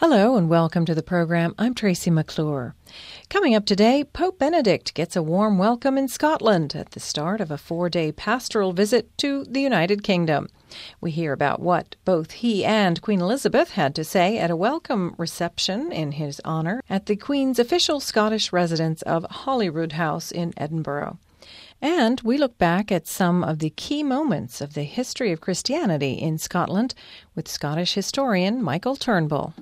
Hello and welcome to the program. I'm Tracy McClure. Coming up today, Pope Benedict gets a warm welcome in Scotland at the start of a 4-day pastoral visit to the United Kingdom. We hear about what both he and Queen Elizabeth had to say at a welcome reception in his honour at the Queen's official Scottish residence of Holyrood House in Edinburgh. And we look back at some of the key moments of the history of Christianity in Scotland with Scottish historian Michael Turnbull.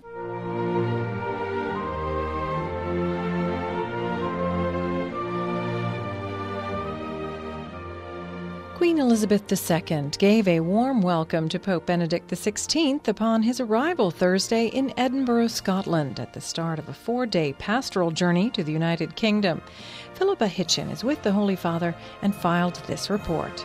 Queen Elizabeth II gave a warm welcome to Pope Benedict XVI upon his arrival Thursday in Edinburgh, Scotland, at the start of a 4-day pastoral journey to the United Kingdom. Philippa Hitchin is with the Holy Father and filed this report.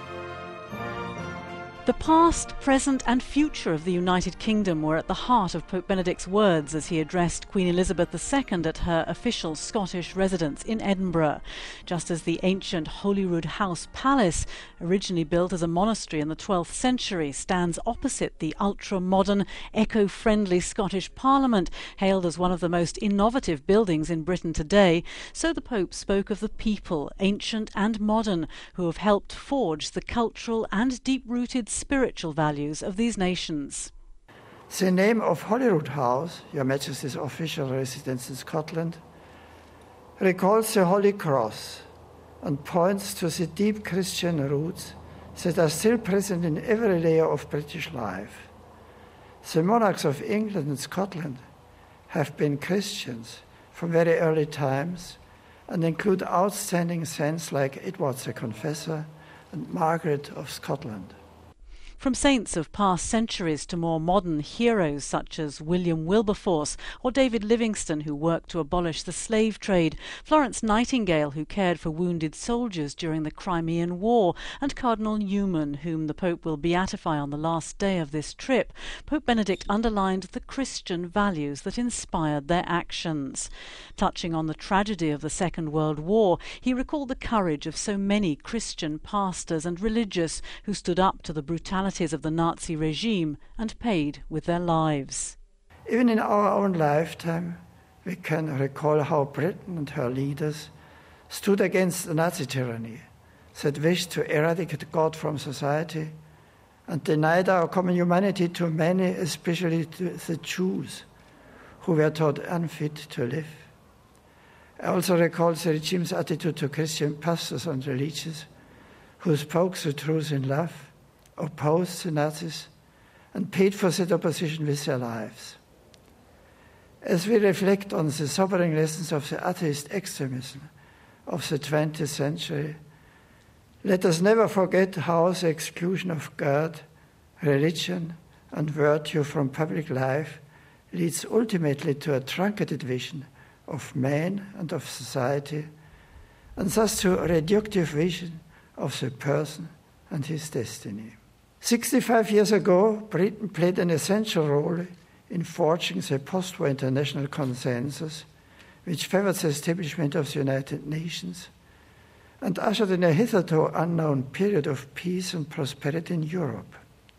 The past, present and future of the United Kingdom were at the heart of Pope Benedict's words as he addressed Queen Elizabeth II at her official Scottish residence in Edinburgh. Just as the ancient Holyrood House Palace, originally built as a monastery in the 12th century, stands opposite the ultra-modern, eco-friendly Scottish Parliament, hailed as one of the most innovative buildings in Britain today, so the Pope spoke of the people, ancient and modern, who have helped forge the cultural and deep-rooted spiritual values of these nations. The name of Holyrood House, Your Majesty's official residence in Scotland, recalls the Holy Cross and points to the deep Christian roots that are still present in every layer of British life. The monarchs of England and Scotland have been Christians from very early times and include outstanding saints like Edward the Confessor and Margaret of Scotland. From saints of past centuries to more modern heroes such as William Wilberforce or David Livingstone, who worked to abolish the slave trade, Florence Nightingale, who cared for wounded soldiers during the Crimean War, and Cardinal Newman, whom the Pope will beatify on the last day of this trip, Pope Benedict underlined the Christian values that inspired their actions. Touching on the tragedy of the Second World War, he recalled the courage of so many Christian pastors and religious who stood up to the brutality of the Nazi regime and paid with their lives. Even in our own lifetime, we can recall how Britain and her leaders stood against the Nazi tyranny that wished to eradicate God from society and denied our common humanity to many, especially to the Jews, who were thought unfit to live. I also recall the regime's attitude to Christian pastors and religious who spoke the truth in love, opposed the Nazis, and paid for that opposition with their lives. As we reflect on the sobering lessons of the atheist extremism of the 20th century, let us never forget how the exclusion of God, religion, and virtue from public life leads ultimately to a truncated vision of man and of society, and thus to a reductive vision of the person and his destiny. 65 years ago, Britain played an essential role in forging the post-war international consensus, which favored the establishment of the United Nations and ushered in a hitherto unknown period of peace and prosperity in Europe.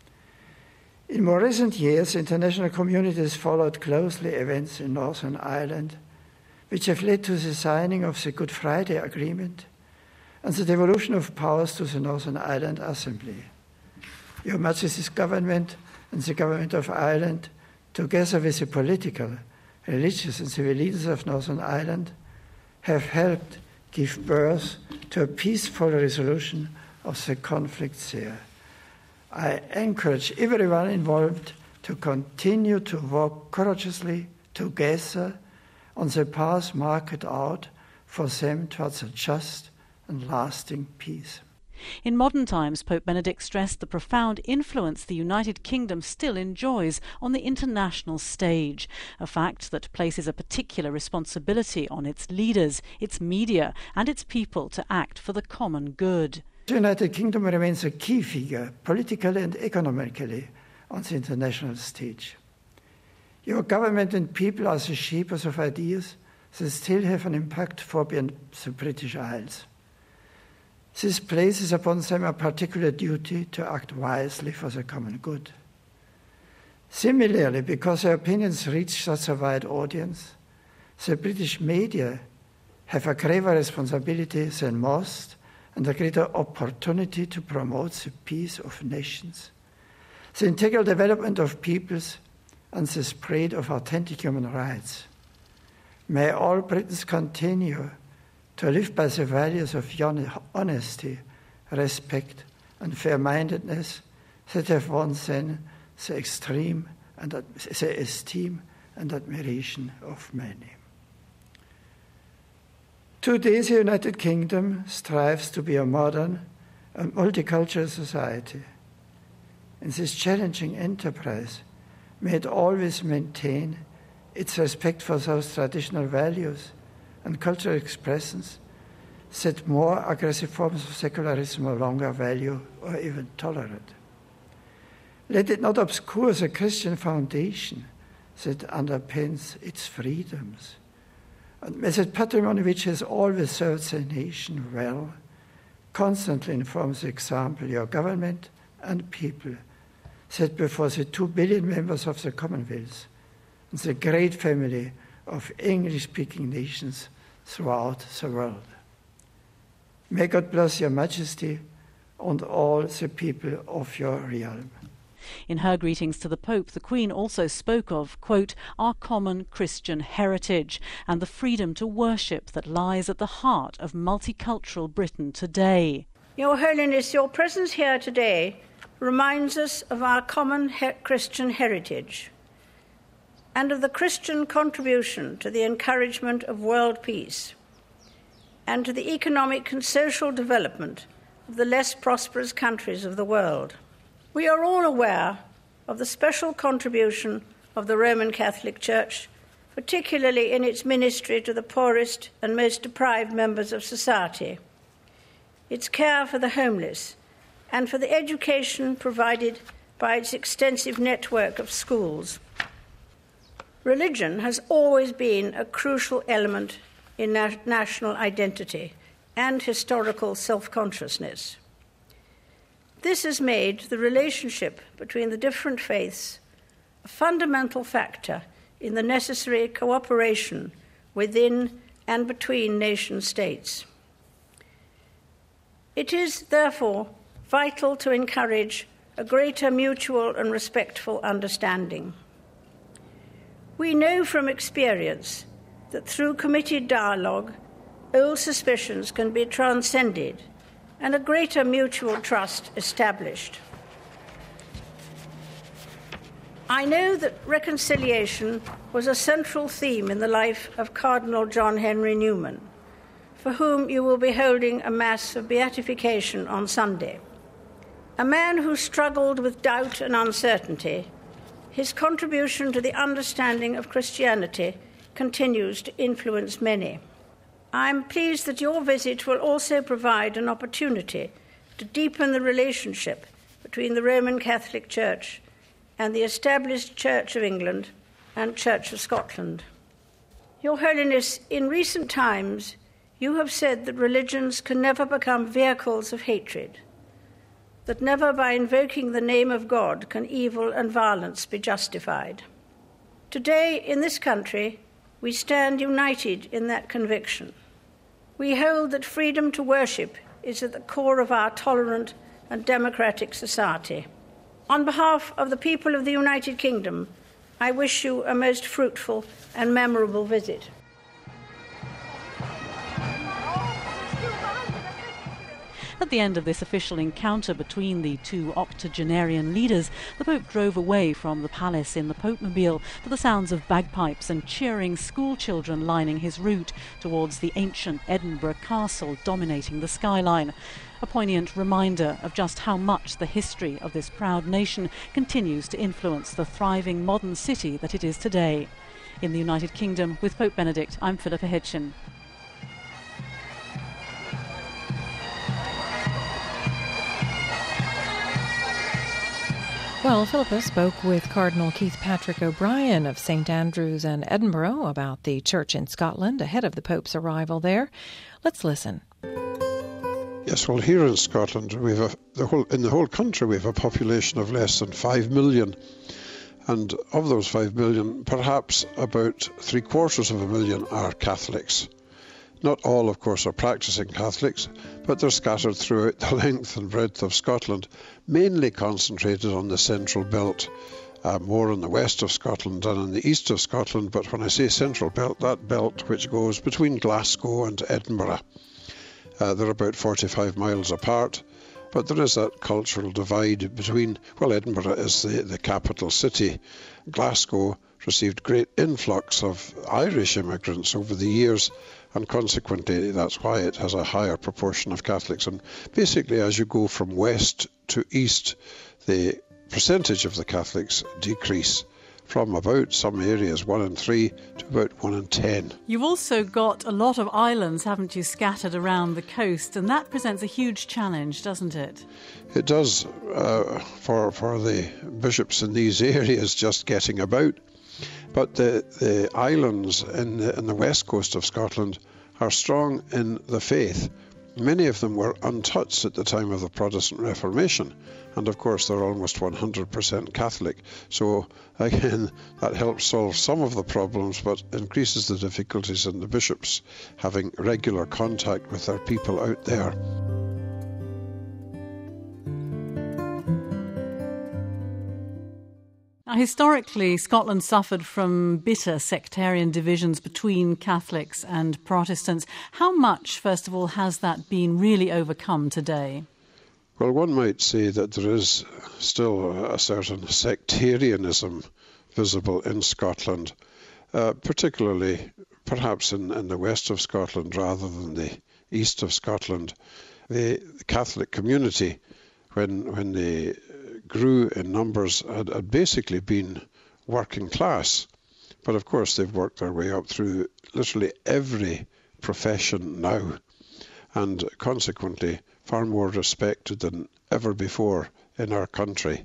In more recent years, international communities followed closely events in Northern Ireland, which have led to the signing of the Good Friday Agreement and the devolution of powers to the Northern Ireland Assembly. Your Majesty's government and the government of Ireland, together with the political, religious and civil leaders of Northern Ireland, have helped give birth to a peaceful resolution of the conflicts there. I encourage everyone involved to continue to work courageously together on the path marked out for them towards a just and lasting peace. In modern times, Pope Benedict stressed the profound influence the United Kingdom still enjoys on the international stage, a fact that places a particular responsibility on its leaders, its media, and its people to act for the common good. The United Kingdom remains a key figure, politically and economically, on the international stage. Your government and people are the shapers of ideas that still have an impact far beyond the British Isles. This places upon them a particular duty to act wisely for the common good. Similarly, because her opinions reach such a wide audience, the British media have a graver responsibility than most and a greater opportunity to promote the peace of nations, the integral development of peoples, and the spread of authentic human rights. May all Britons continue to live by the values of honesty, respect, and fair-mindedness that have won then the esteem and admiration of many. Today, the United Kingdom strives to be a modern and multicultural society. In this challenging enterprise, may it always maintain its respect for those traditional values and cultural expressions that more aggressive forms of secularism no longer value or even tolerate. Let it not obscure the Christian foundation that underpins its freedoms. And may that patrimony, which has always served the nation well, constantly inform the example your government and people set before the 2 billion members of the Commonwealth and the great family of English-speaking nations throughout the world. May God bless your Majesty and all the people of your realm. In her greetings to the Pope, the Queen also spoke of, quote, our common Christian heritage and the freedom to worship that lies at the heart of multicultural Britain today. Your Holiness, your presence here today reminds us of our common Christian heritage and of the Christian contribution to the encouragement of world peace and to the economic and social development of the less prosperous countries of the world. We are all aware of the special contribution of the Roman Catholic Church, particularly in its ministry to the poorest and most deprived members of society, its care for the homeless, and for the education provided by its extensive network of schools. Religion has always been a crucial element in national identity and historical self-consciousness. This has made the relationship between the different faiths a fundamental factor in the necessary cooperation within and between nation-states. It is, therefore, vital to encourage a greater mutual and respectful understanding. We know from experience that through committed dialogue, old suspicions can be transcended and a greater mutual trust established. I know that reconciliation was a central theme in the life of Cardinal John Henry Newman, for whom you will be holding a Mass of Beatification on Sunday. A man who struggled with doubt and uncertainty, his contribution to the understanding of Christianity continues to influence many. I am pleased that your visit will also provide an opportunity to deepen the relationship between the Roman Catholic Church and the established Church of England and Church of Scotland. Your Holiness, in recent times, you have said that religions can never become vehicles of hatred, that never by invoking the name of God can evil and violence be justified. Today, in this country, we stand united in that conviction. We hold that freedom to worship is at the core of our tolerant and democratic society. On behalf of the people of the United Kingdom, I wish you a most fruitful and memorable visit. At the end of this official encounter between the two octogenarian leaders, the Pope drove away from the palace in the Popemobile to the sounds of bagpipes and cheering school children lining his route towards the ancient Edinburgh Castle dominating the skyline. A poignant reminder of just how much the history of this proud nation continues to influence the thriving modern city that it is today. In the United Kingdom, with Pope Benedict, I'm Philippa Hitchin. Well, Philippa spoke with Cardinal Keith Patrick O'Brien of St Andrews and Edinburgh about the church in Scotland ahead of the Pope's arrival there. Let's listen. Yes, well, here in Scotland, in the whole country, we have a population of less than 5 million. And of those 5 million, perhaps about 750,000 are Catholics. Not all, of course, are practicing Catholics, but they're scattered throughout the length and breadth of Scotland, mainly concentrated on the central belt, more in the west of Scotland than in the east of Scotland. But when I say central belt, that belt which goes between Glasgow and Edinburgh. They're about 45 miles apart, but there is that cultural divide between, well, Edinburgh is the capital city. Glasgow received great influx of Irish immigrants over the years, and consequently that's why it has a higher proportion of Catholics. And basically, as you go from west to east, the percentage of the Catholics decrease from about some areas 1 in 3 to about 1 in 10. You've also got a lot of islands, haven't you, scattered around the coast, and that presents a huge challenge, doesn't it? It does for the bishops in these areas just getting about. But the islands in the west coast of Scotland are strong in the faith. Many of them were untouched at the time of the Protestant Reformation, and of course they're almost 100% Catholic. So again, that helps solve some of the problems, but increases the difficulties in the bishops having regular contact with their people out there. Now, historically, Scotland suffered from bitter sectarian divisions between Catholics and Protestants. How much, first of all, has that been really overcome today? Well, one might say that there is still a certain sectarianism visible in Scotland, particularly perhaps in the west of Scotland rather than the east of Scotland. The Catholic community, when they grew in numbers, had basically been working class. But of course they've worked their way up through literally every profession now, and consequently far more respected than ever before in our country.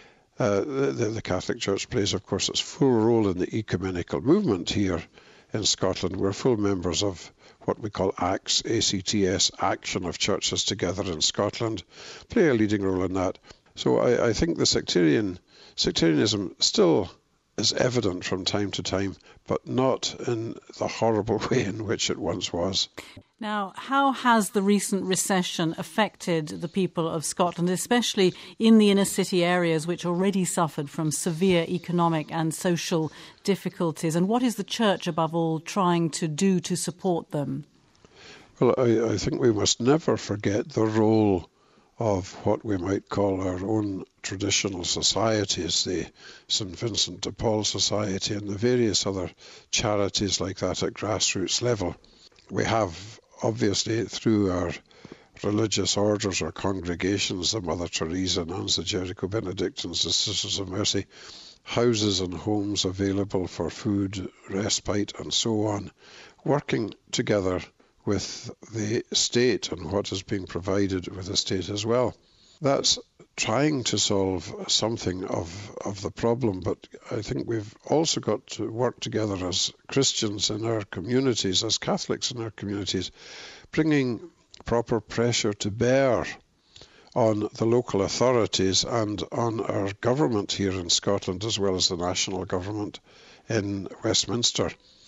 The Catholic Church plays, of course, its full role in the ecumenical movement here in Scotland. We're full members of what we call ACTS, ACTS, Action of Churches Together in Scotland, play a leading role in that. So I think the sectarianism still is evident from time to time, but not in the horrible way in which it once was. Now, how has the recent recession affected the people of Scotland, especially in the inner city areas which already suffered from severe economic and social difficulties? And what is the Church, above all, trying to do to support them? Well, I think we must never forget the role of what we might call our own traditional societies, the St. Vincent de Paul Society and the various other charities like that at grassroots level. We have, obviously, through our religious orders or congregations, the Mother Teresa, Nuns, the Jericho Benedictines, the Sisters of Mercy, houses and homes available for food, respite and so on, working together with the state and what is being provided with the state as well. That's trying to solve something of the problem, but I think we've also got to work together as Christians in our communities, as Catholics in our communities, bringing proper pressure to bear on the local authorities and on our government here in Scotland, as well as the national government in Westminster,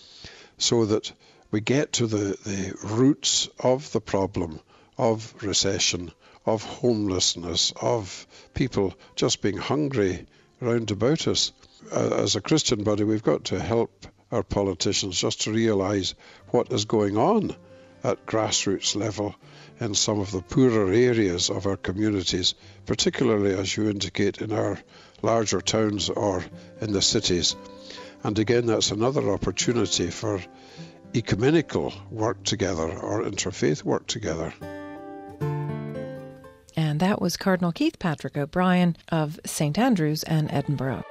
so that we get to the roots of the problem of recession, of homelessness, of people just being hungry round about us. As a Christian body, we've got to help our politicians just to realise what is going on at grassroots level in some of the poorer areas of our communities, particularly, as you indicate, in our larger towns or in the cities. And again, that's another opportunity for ecumenical work together or interfaith work together. And that was Cardinal Keith Patrick O'Brien of St. Andrews and Edinburgh.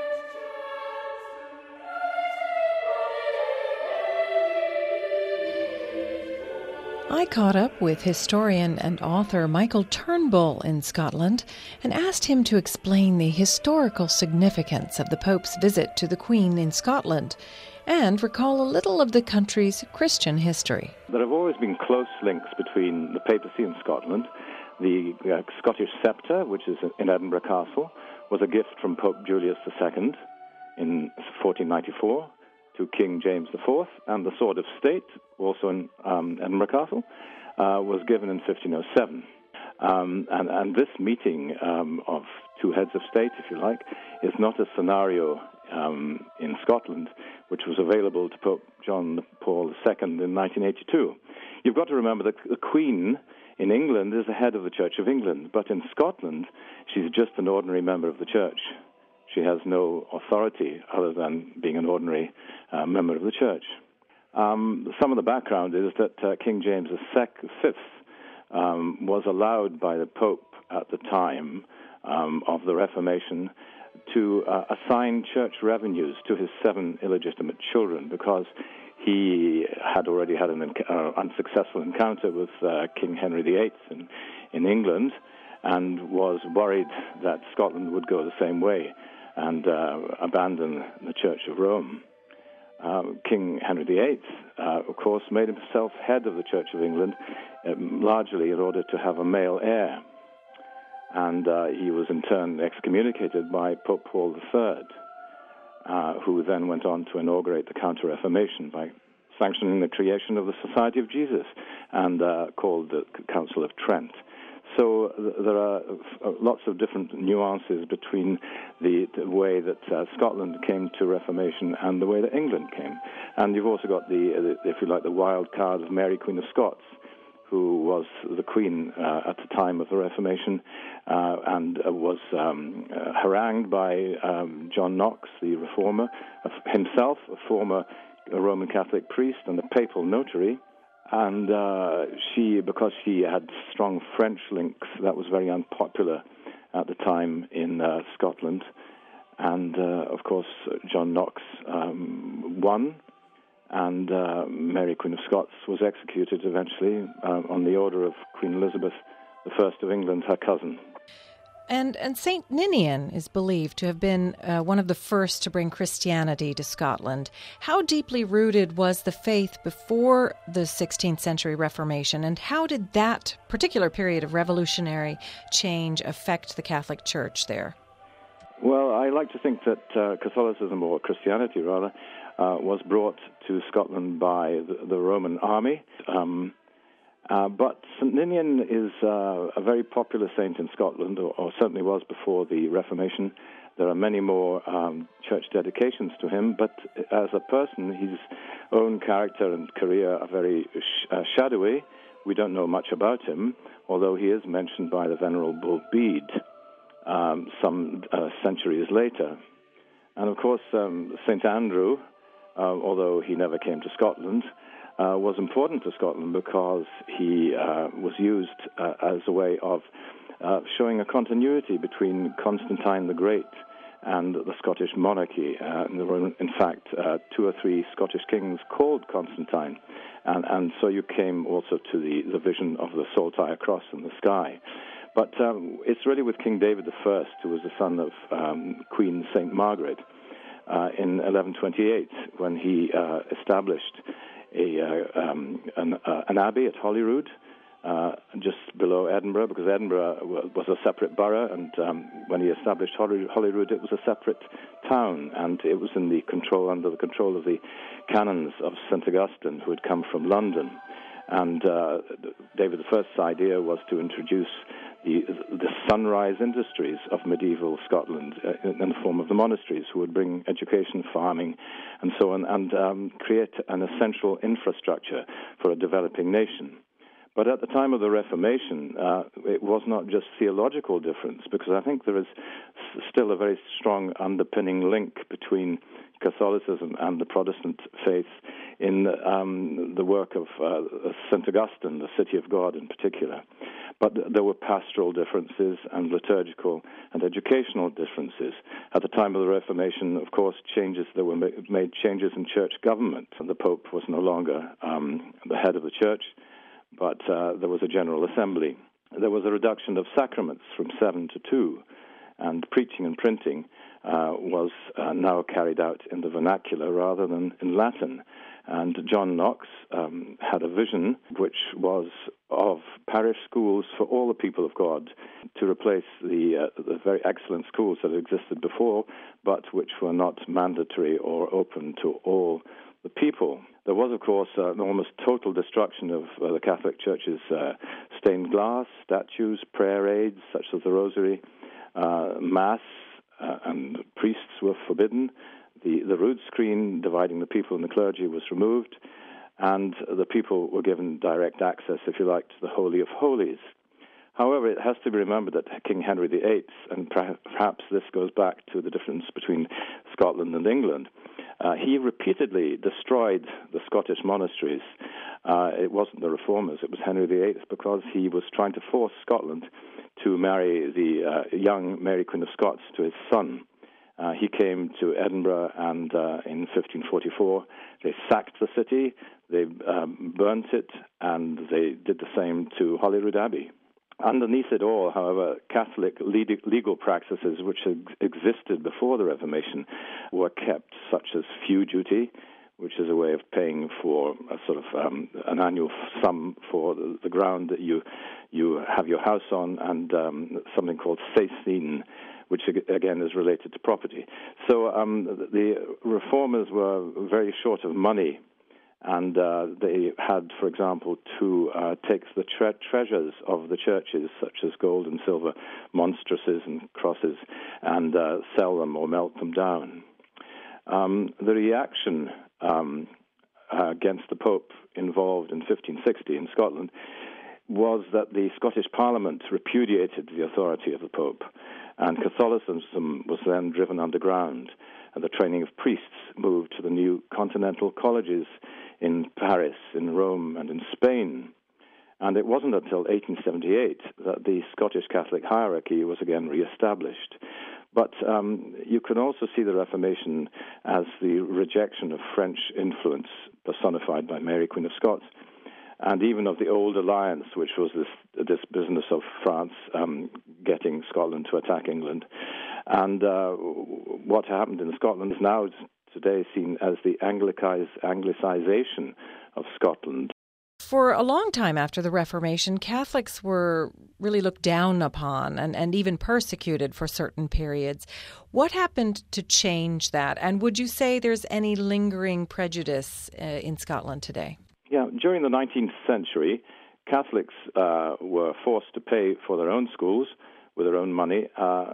I caught up with historian and author Michael Turnbull in Scotland and asked him to explain the historical significance of the Pope's visit to the Queen in Scotland and recall a little of the country's Christian history. There have always been close links between the papacy and Scotland. The Scottish sceptre, which is in Edinburgh Castle, was a gift from Pope Julius II. in 1494 to King James IV, and the Sword of State, also in Edinburgh Castle, was given in 1507. And this meeting of two heads of state, if you like, is not a scenario in Scotland which was available to Pope John Paul II in 1982. You've got to remember that the Queen in England is the head of the Church of England, but in Scotland she's just an ordinary member of the Church. She has no authority other than being an ordinary member of the Church. Some of the background is that King James V was allowed by the Pope at the time of the Reformation to assign church revenues to his 7 illegitimate children, because he had already had an unsuccessful encounter with King Henry VIII in England, and was worried that Scotland would go the same way and abandon the Church of Rome. King Henry VIII, of course, made himself head of the Church of England, largely in order to have a male heir. And he was in turn excommunicated by Pope Paul III, who then went on to inaugurate the Counter-Reformation by sanctioning the creation of the Society of Jesus, and called the Council of Trent. So there are lots of different nuances between the way that Scotland came to Reformation and the way that England came. And you've also got if you like, the wild card of Mary, Queen of Scots, who was the Queen at the time of the Reformation, and was harangued by John Knox, the reformer, himself a former Roman Catholic priest and a papal notary. And because she had strong French links, that was very unpopular at the time in Scotland. And, of course, John Knox won, and Mary, Queen of Scots, was executed eventually on the order of Queen Elizabeth I of England, her cousin. And St. Ninian is believed to have been one of the first to bring Christianity to Scotland. How deeply rooted was the faith before the 16th century Reformation, and how did that particular period of revolutionary change affect the Catholic Church there? Well, I like to think that Catholicism, or Christianity rather, was brought to Scotland by the Roman army. But St. Ninian is a very popular saint in Scotland, or certainly was before the Reformation. There are many more church dedications to him, but as a person, his own character and career are very shadowy. We don't know much about him, although he is mentioned by the Venerable Bede some centuries later. And of course, St. Andrew, although he never came to Scotland, was important to Scotland because he was used as a way of showing a continuity between Constantine the Great and the Scottish monarchy. There were, in fact, 2 or 3 Scottish kings called Constantine, and so you came also to the vision of the Saltire Cross in the sky. But it's really with King David I, who was the son of Queen St. Margaret, in 1128, when he established an abbey at Holyrood, just below Edinburgh, because Edinburgh was a separate borough, and when he established Holyrood, it was a separate town, and it was under the control of the canons of St. Augustine, who had come from London. And David I's idea was to introduce the sunrise industries of medieval Scotland in the form of the monasteries, who would bring education, farming, and so on, and create an essential infrastructure for a developing nation. But at the time of the Reformation, it was not just theological difference, because I think there is still a very strong underpinning link between Catholicism and the Protestant faith in the work of St. Augustine, the City of God in particular. But there were pastoral differences and liturgical and educational differences. At the time of the Reformation, of course, there were made changes in church government. The Pope was no longer the head of the church, but there was a General Assembly. There was a reduction of sacraments from 7 to 2, and preaching and printing was now carried out in the vernacular rather than in Latin. And John Knox had a vision which was of parish schools for all the people of God to replace the very excellent schools that existed before, but which were not mandatory or open to all the people. There was, of course, an almost total destruction of the Catholic Church's stained glass, statues, prayer aids, such as the Rosary, Mass, and priests were forbidden. The rood screen dividing the people and the clergy was removed, and the people were given direct access, if you like, to the Holy of Holies. However, it has to be remembered that King Henry VIII, and perhaps this goes back to the difference between Scotland and England, he repeatedly destroyed the Scottish monasteries. It wasn't the reformers, it was Henry VIII, because he was trying to force Scotland to marry the young Mary Queen of Scots to his son. He came to Edinburgh, and in 1544 they sacked the city, they burnt it, and they did the same to Holyrood Abbey. Underneath it all, however, Catholic legal practices which existed before the Reformation were kept, such as few duty, which is a way of paying for a sort of an annual sum for the ground that you have your house on, and something called seisine, which again is related to property. So the reformers were very short of money, and they had, for example, to take the treasures of the churches, such as gold and silver monstruses and crosses, and sell them or melt them down. The reaction against the Pope involved in 1560 in Scotland was that the Scottish Parliament repudiated the authority of the Pope, and Catholicism was then driven underground, and the training of priests moved to the new continental colleges in Paris, in Rome, and in Spain. And it wasn't until 1878 that the Scottish Catholic hierarchy was again re-established. But you can also see the Reformation as the rejection of French influence personified by Mary, Queen of Scots, and even of the old alliance, which was this business of France getting Scotland to attack England. And what happened in Scotland is now today seen as the Anglicization of Scotland. For a long time after the Reformation, Catholics were really looked down upon and even persecuted for certain periods. What happened to change that? And would you say there's any lingering prejudice in Scotland today? Yeah, during the 19th century, Catholics were forced to pay for their own schools with their own money,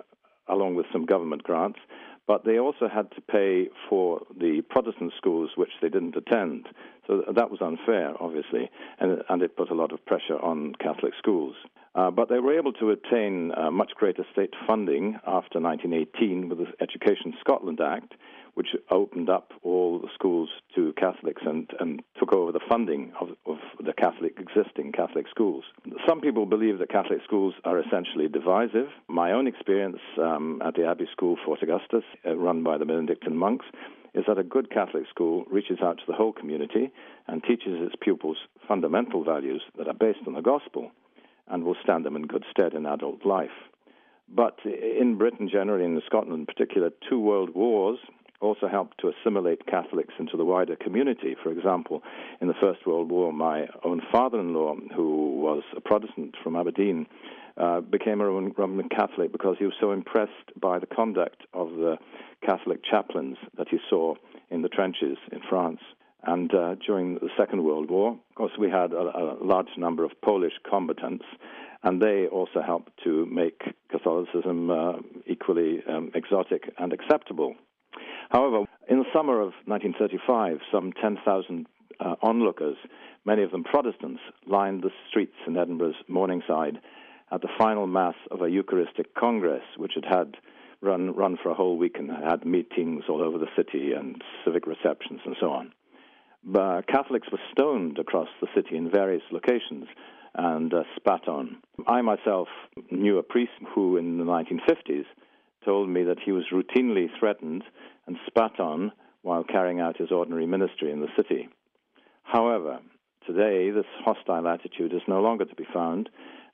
along with some government grants. But they also had to pay for the Protestant schools which they didn't attend. So that was unfair, obviously, and it put a lot of pressure on Catholic schools. But they were able to attain much greater state funding after 1918 with the Education Scotland Act, which opened up all the schools to Catholics and took over the funding of the existing Catholic schools. Some people believe that Catholic schools are essentially divisive. My own experience at the Abbey School, Fort Augustus, run by the Benedictine monks, is that a good Catholic school reaches out to the whole community and teaches its pupils fundamental values that are based on the gospel and will stand them in good stead in adult life. But in Britain generally, and in Scotland in particular, 2 world wars also helped to assimilate Catholics into the wider community. For example, in the First World War, my own father-in-law, who was a Protestant from Aberdeen, became a Roman Catholic because he was so impressed by the conduct of the Catholic chaplains that he saw in the trenches in France. And during the Second World War, of course, we had a large number of Polish combatants, and they also helped to make Catholicism equally exotic and acceptable. However, in the summer of 1935, some 10,000 onlookers, many of them Protestants, lined the streets in Edinburgh's Morningside at the final Mass of a Eucharistic Congress, which had run for a whole week and had meetings all over the city and civic receptions and so on. But Catholics were stoned across the city in various locations and spat on. I myself knew a priest who in the 1950s told me that he was routinely threatened and spat on while carrying out his ordinary ministry in the city. However, today this hostile attitude is no longer to be found,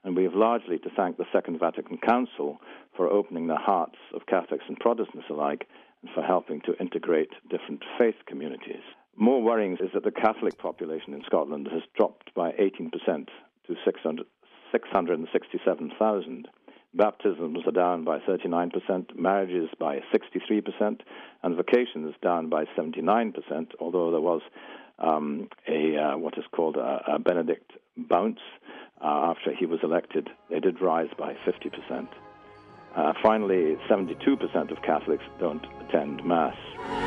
And we have largely to thank the Second Vatican Council for opening the hearts of Catholics and Protestants alike and for helping to integrate different faith communities. More worrying is that the Catholic population in Scotland has dropped by 18% to 667,000. Baptisms are down by 39%, marriages by 63%, and vocations down by 79%, although there was what is called a Benedict bounce after he was elected. They did rise by 50%. Finally, 72% of Catholics don't attend Mass.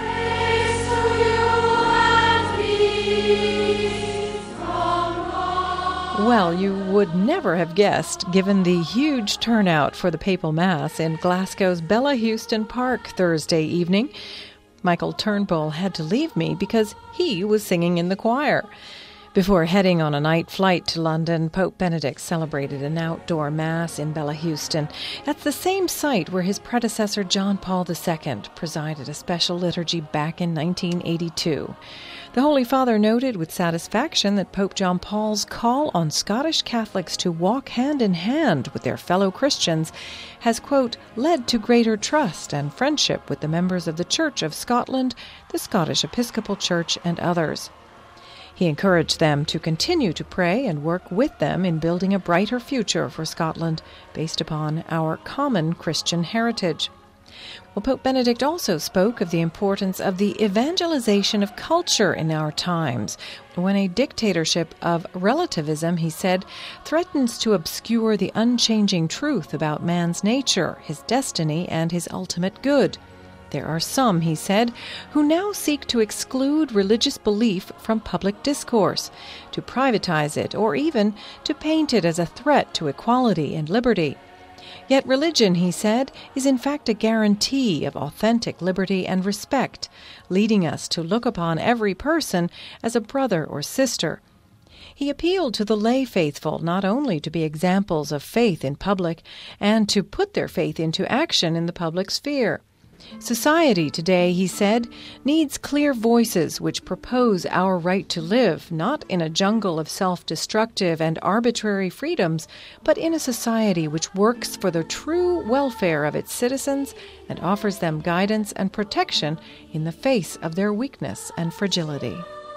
Well, you would never have guessed, given the huge turnout for the Papal Mass in Glasgow's Bella Houston Park Thursday evening. Michael Turnbull had to leave me because he was singing in the choir. Before heading on a night flight to London, Pope Benedict celebrated an outdoor Mass in Bella Houston. That's the same site where his predecessor John Paul II presided a special liturgy back in 1982. The Holy Father noted with satisfaction that Pope John Paul's call on Scottish Catholics to walk hand in hand with their fellow Christians has, quote, led to greater trust and friendship with the members of the Church of Scotland, the Scottish Episcopal Church, and others. He encouraged them to continue to pray and work with them in building a brighter future for Scotland based upon our common Christian heritage. Well, Pope Benedict also spoke of the importance of the evangelization of culture in our times, when a dictatorship of relativism, he said, threatens to obscure the unchanging truth about man's nature, his destiny, and his ultimate good. There are some, he said, who now seek to exclude religious belief from public discourse, to privatize it, or even to paint it as a threat to equality and liberty. Yet religion, he said, is in fact a guarantee of authentic liberty and respect, leading us to look upon every person as a brother or sister. He appealed to the lay faithful not only to be examples of faith in public, and to put their faith into action in the public sphere. Society today, he said, needs clear voices which propose our right to live, not in a jungle of self-destructive and arbitrary freedoms, but in a society which works for the true welfare of its citizens and offers them guidance and protection in the face of their weakness and fragility.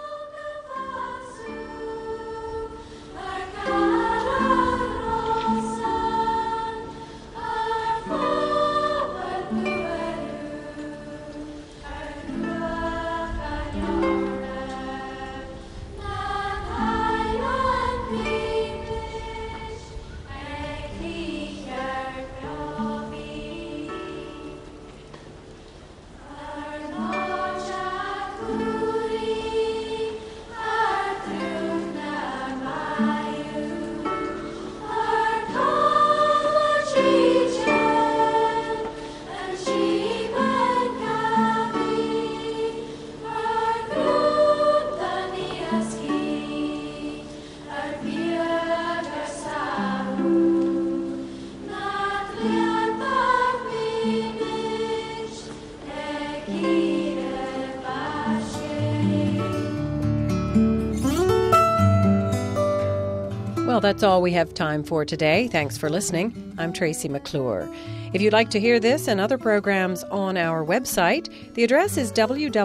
Well, that's all we have time for today. Thanks for listening. I'm Tracy McClure. If you'd like to hear this and other programs on our website, the address is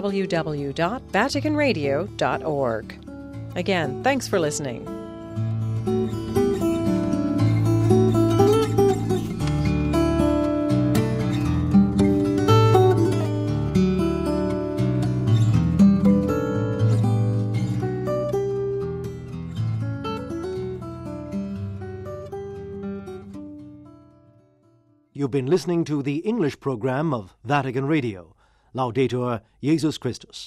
www.vaticanradio.org. Again, thanks for listening. You've been listening to the English program of Vatican Radio. Laudetur Jesus Christus.